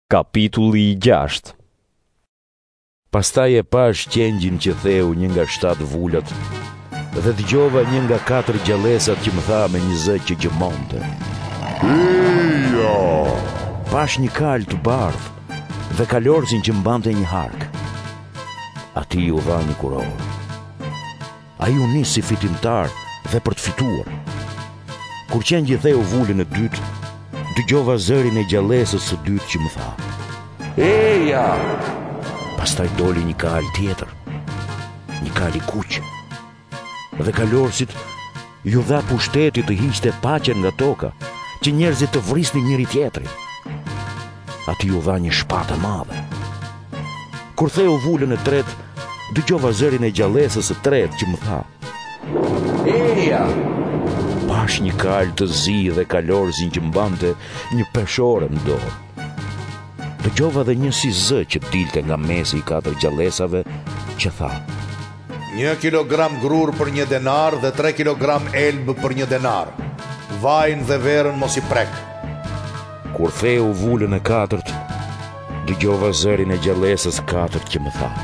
Kapitulli 6. Pastaj e pash qengjin që theu një nga 7 vullat, dhe dëgjova një nga 4 gjallësat që më tha me një zë që gjëmonte: "Eja!" Pash një kal të bardhë dhe kalorësin që mbante një hark. Ati u dha një kurorë. Ai u nis si fitimtar dhe për të fituar. Kur qengji theu vullin e dytë, dëgjova zërin e gjallësës së dytë që më tha: "Eja!" Pastaj doli një kal tjetër, një kal i kuq. Dhe kalorësit ju dha pushteti të hiqte paqen nga toka, që njerëzit të vrisnin njëri tjetrin. Ati ju dha një shpatë e madhe. Kur theu vullën e tretë, dëgjova zërin e gjallësës së tretë që më tha: "Eja!" Pash një kal të zi dhe kalorësin që mbante një peshore në dorë. Dëgjova dhe një si zë që dilte nga mesi i 4 gjallësave që tha: 1 kilogram grur për 1 denar dhe 3 kilogram elb për 1 denar. Vajin dhe verën mos i prek. Kur theu vullën e 4, dëgjova zërin e gjallësës 4 që më tha: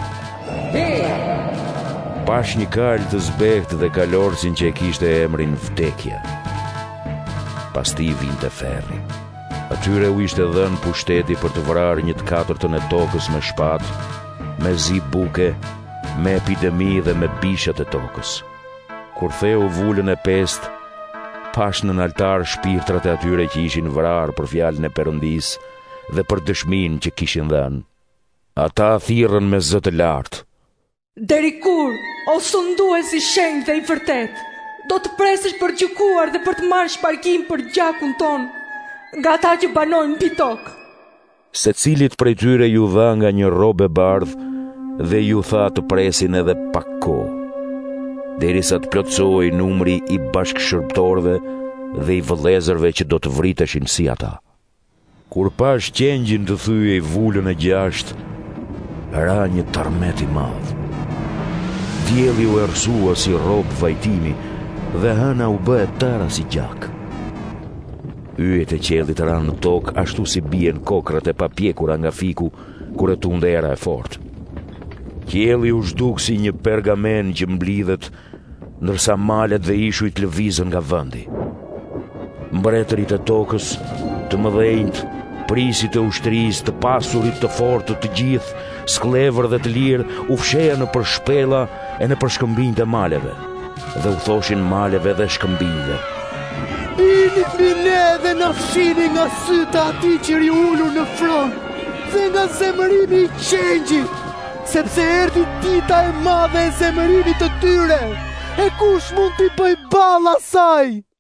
Pash një kal të zbehtë dhe kalorësin që e kishte emrin vdekja. Pas ti vinte ferri. Atyre u ishte dhënë pushteti për të vrarë 1/4 e tokës me shpatë, me zi buke, me epidemi dhe me bishat e tokës. Kur theu vullën e 5, pash në altar shpirtrat e atyre që ishin vrarë për fjalën e Perëndisë dhe për dëshminë që kishin dhënë. Ata thirrën me zë të lartë: "Deri kur, o sundues i shenjtë dhe i vërtet, do të presesh për gjykuar dhe për të marrë shparkim për gjakun ton nga ata që banojnë mbi tokë?" Secilit prej tyre ju dha nga një robë e bardhë dhe ju tha të presin edhe pak kohë, derisa të plotësohej numri i bashkëshërptorëve dhe i vëllezërve që do të vriteshin si ata. Kur pash qengjin të thyej vullën e 6, ra një tërmet i madh. Dielli u errësua si robë vajtimi dhe hëna u bë e tëra si gjak. Yjet e qellit ranë në tokë ashtu si bien kokrat e papjekura nga fiku kur e tunde era e fortë. Qielli u zhduk si një pergamen që mblidhet, ndërsa malet dhe ishujt lëvizën nga vendi. Mbretërit e tokës, të mëdhenjt, prisit e ushtrisë, të pasurit, të fortë, të gjithë, sklevër dhe të lirë, u fsheja në për shpella e në për shkëmbinjt e maleve, dhe u thoshin maleve dhe shkëmbinjve: "Ini fine dhe na fshini nga sytë ati që ri ullur në front, dhe nga zemërimi i qengjit, sepse erdhi dita e madhe e zemërimit të tyre, e kush mund t'i bëj ball asaj?"